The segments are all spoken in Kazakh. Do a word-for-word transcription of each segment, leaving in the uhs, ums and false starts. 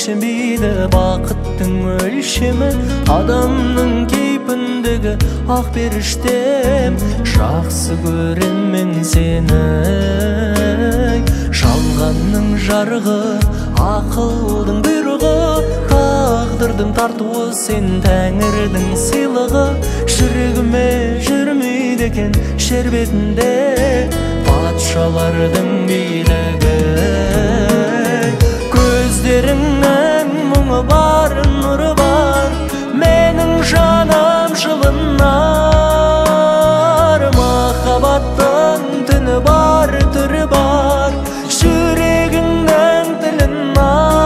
өлшемейді бақыттың өлшемі. Адамның кейпіндегі ақ періштем, жақсы көрем мен сені. Жалғанның жарығы, ақылдың бұйрығы, тағдырдың тартуы, сен тәңірдің сыйлығы. Жүрегіме жүрмейді екен шербетінде патшалардың билігі. Көздеріңнің мұңы бар, нұры бар, менің жаным жылынар. Махаббаттың түні бар, түрі бар, жүрегіңнің тілін ал.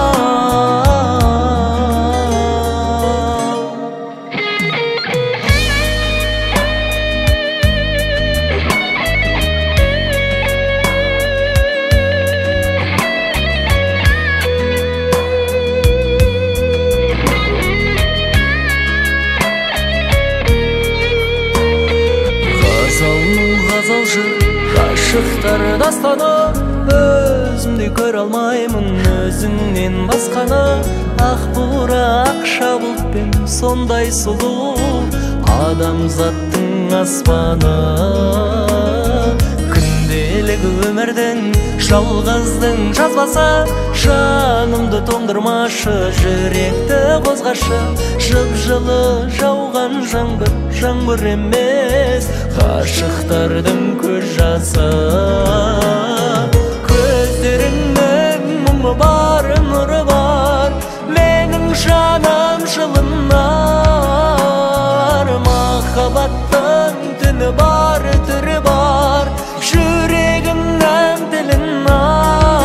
Ғашықтар дастаны, өзімді көре алмаймын өзіңнен басқаны. Ақ бура ақша бұлтпен сондай сұлу, адамзаттың аспаны. Күнделік өмірдің жалғыздың жазбасы, жанымды тоңдырмашы, жүректі қозғашы. Жып-жылы жауған жаңбыр, жаңбыр емес, ғашықтардың көз жасы. Көздеріңнің мұңы бар, нұры бар, менің жаным жылынар. Махаббаттың түні бар, түрі бар, жүрегімнің тілін ал.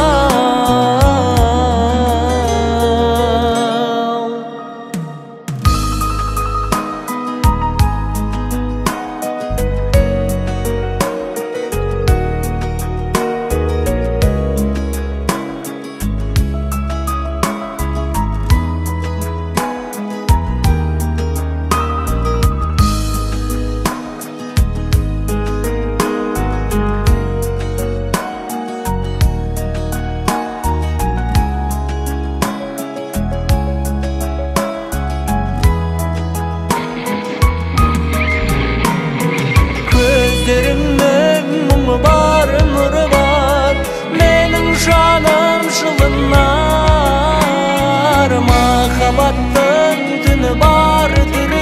Көздеріңнің мұңы бар, нұры бар, менің жаным жылынар. Махаббаттың түні бар, түрі